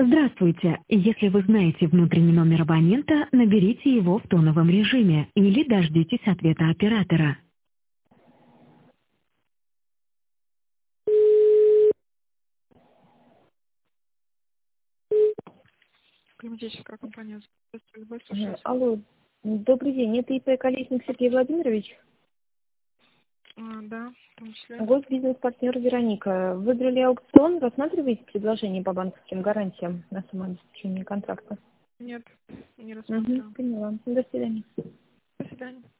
Здравствуйте. Если вы знаете внутренний номер абонента, наберите его в тоновом режиме или дождитесь ответа оператора. Климатическая компания. Здравствуйте, любой слушает. Алло, добрый день, это ИП Колесник Сергей Владимирович, Да, в том числе. госбизнес-партнер Вероника. Выиграли аукцион, рассматриваете предложение по банковским гарантиям на самообеспечение контракта? Нет, не рассматриваю. Поняла. До свидания. До свидания.